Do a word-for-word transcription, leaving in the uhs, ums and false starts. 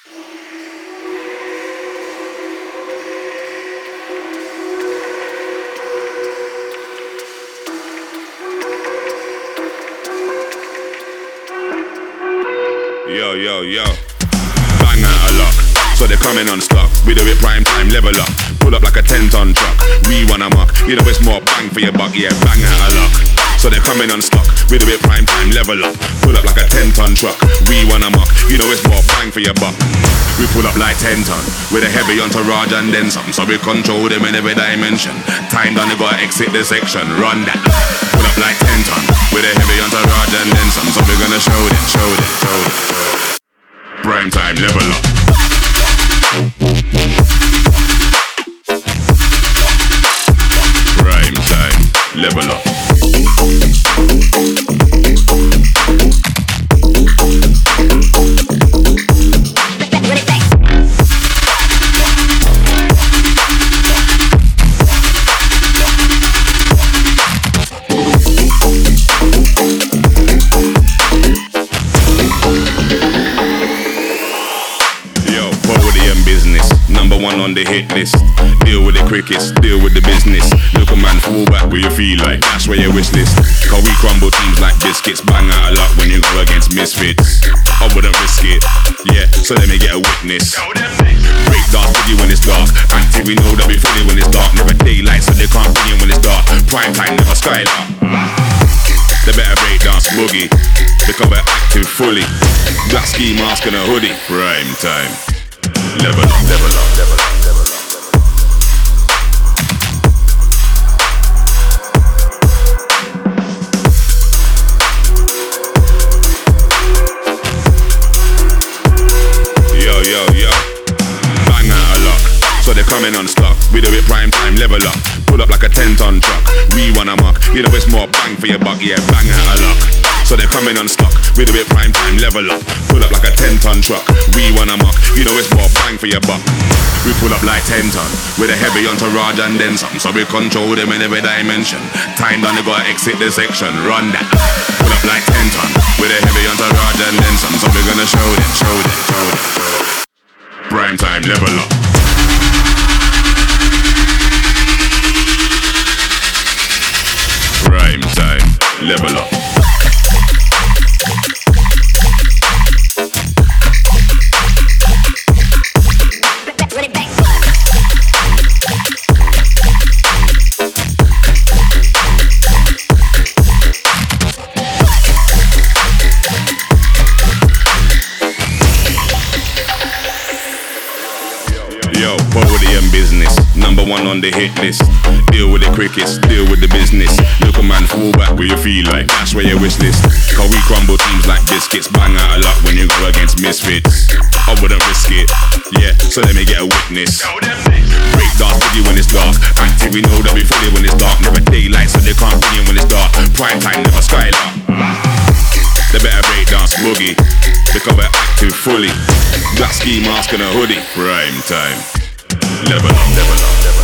Yo, yo, yo. Bang out a lock, so they're coming on stock. We do it prime time, level up. Pull up like a ten ton truck. We wanna muck, you know it's more bang for your buck. Yeah, bang out a lock, so they're coming on stock. We do it prime time, level up. Pull up like a ten ton truck. We wanna muck, you know it's more bang for your buck. We pull up like ten ton, with a heavy entourage and then some. So we control them in every dimension. Time done, they gotta exit the section. Run that. Pull up like ten ton, with a heavy entourage and then some. So we're gonna show them, show them, show them, show them. Prime time, level up. Prime time, level up. Number one on the hit list. Deal with the crickets, deal with the business. Look a man, fall back where you feel like. That's where your wish list. Cause we crumble teams like biscuits. Bang out a lot when you go against misfits. I wouldn't risk it, yeah, so let me get a witness. Break dance boogie when it's dark. Active, we know that we fully when it's dark. Never daylight, so they can't bring in when it's dark. Prime time, never skylark. They better break dance boogie, because we're active fully. Black ski mask and a hoodie. Prime time. Level up, level up, level up, level up. Yo, yo, yo. Bang out a lock, so they're coming on stock. We do it prime time, level up. Pull up like a ten ton truck. We wanna muck, you know it's more bang for your buck. Yeah, bang out a lock, so they're coming on stock. We do it prime time, level up. Pull up like a ten ton truck. We wanna muck, you know it's more bang for your buck. We pull up like ten ton, with a heavy entourage and then some. So we control them in every dimension. Time done, they gotta exit the section. Run that. Pull up like ten ton, with a heavy entourage and then some. So we're gonna show them, show them, show them, show them. Prime time, level up. Prime time, level up. Yo, poverty and business, number one on the hit list. Deal with the crickets, deal with the business. Look a man, fall back where you feel like. That's where your wish list. Cause we crumble teams like biscuits. Bang out a lot when you go against misfits. I wouldn't risk it, yeah, so let me get a witness. Break dance boogie when it's dark. Active, we know that we fully when it's dark. Never daylight, so they can't bring in when it's dark. Prime time, never skylark. They better break dance boogie, because we're active fully. Black ski mask and a hoodie. Prime time. Level up, level up, level up.